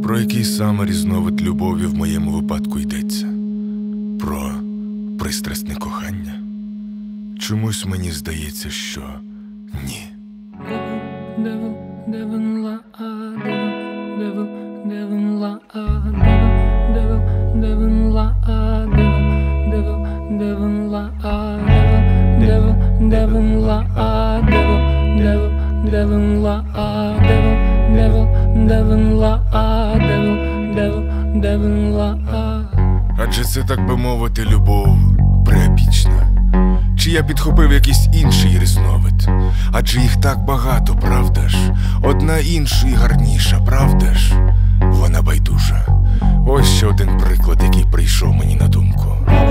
Про який саме різновид любові в моєму випадку йдеться? Про пристрасне кохання? Чомусь мені здається, що ні. Адже це, так би мовити, любов преепічна. Чи я підхопив якийсь інший різновид? Адже їх так багато, правда ж? Одна іншої гарніша, правда ж? Вона байдужа. Ось ще один приклад, який прийшов мені на думку.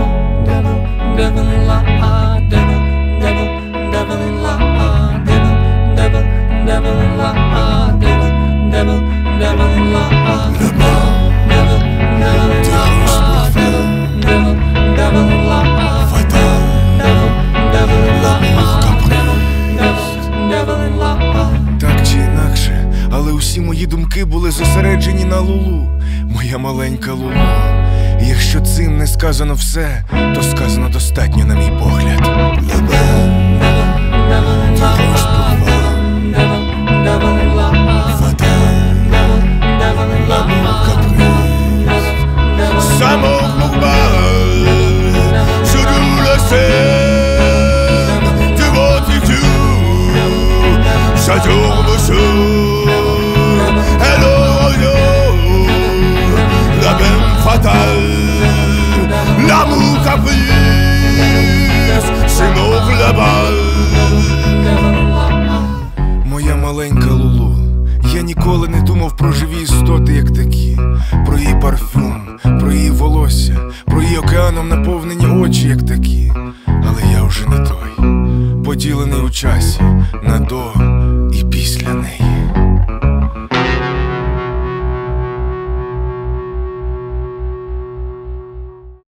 Так чи інакше, але усі мої думки були зосереджені на Лулу, моя маленька Лулу. І якщо цим не сказано все, то сказано достатньо, на мій погляд. J'adore monsieur, hello, la belle fatale, l'amour caprice, c'est mon global. Моя маленька Лулу, я ніколи не думав про живі істоти, як такі. Про її парфюм, про її волосся, про її океаном наповнені очі, як такі. Але я вже не той, поділений у часі на до і після неї.